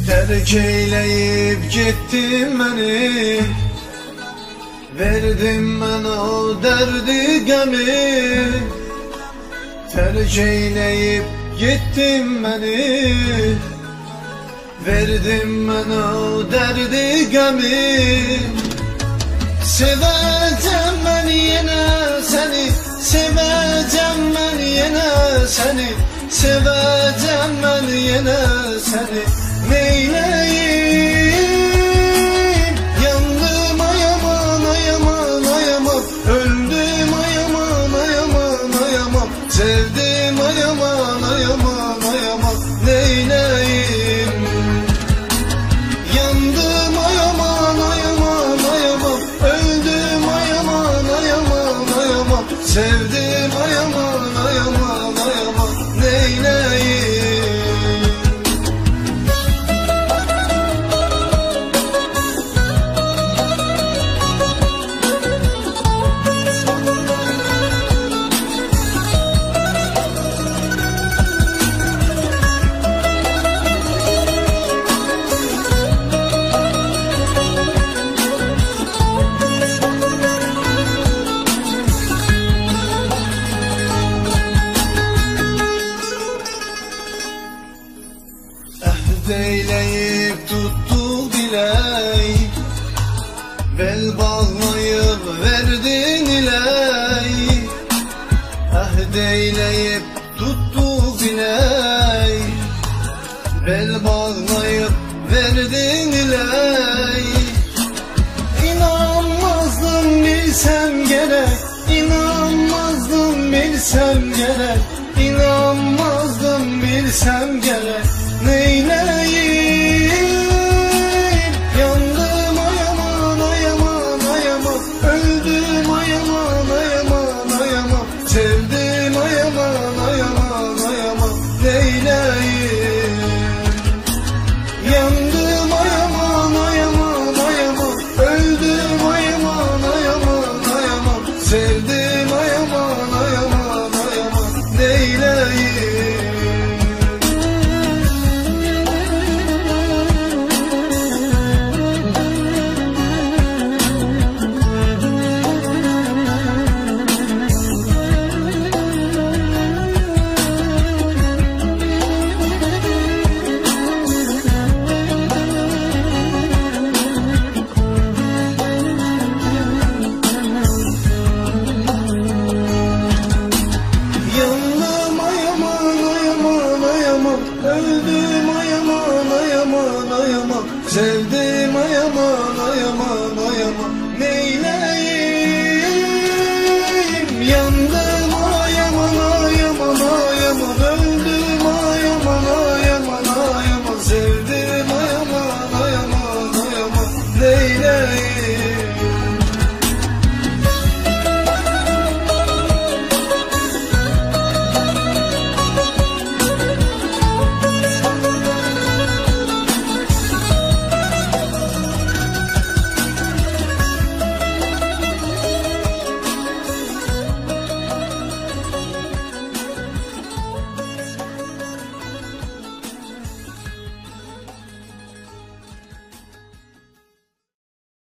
Terk eyleyip gittin beni, verdim ben o derdi gemi. Terk eyleyip gittin beni, verdim ben o derdi gemi. Seveceğim ben yine seni, seveceğim ben yine seni, seveceğim ben yine seni. Neyleyim? Yandım ayaman ayaman ayaman, öldüm ayaman ayaman ayaman, sevdim ayaman ayaman ayaman. Neyleyim? Yandım ayaman ayaman ayaman, öldüm ayaman ayaman ayaman, sevdim ayaman ayaman ayaman. Neyleyim? Eyleyip tuttu diley, bel bağlayıp verdin iley. Ahd eyleyip tuttu diley, bel bağlayıp verdin iley. İnanmazdım bilsem gerek, inanmazdım bilsem gerek, inanmazdım bilsem gerek. Neyleyim? Yandım ayaman ayaman ayaman, öldüm ayaman ayaman ayaman, sevdim ayaman ayaman ayaman. Neyleyim? Yandım ayaman ayaman ayaman, öldüm ayaman ayaman ayaman, sevdim ayaman ayaman ayaman. Neyleyim? Öldüm ayaman ayaman ayaman, sevdim ayaman ayaman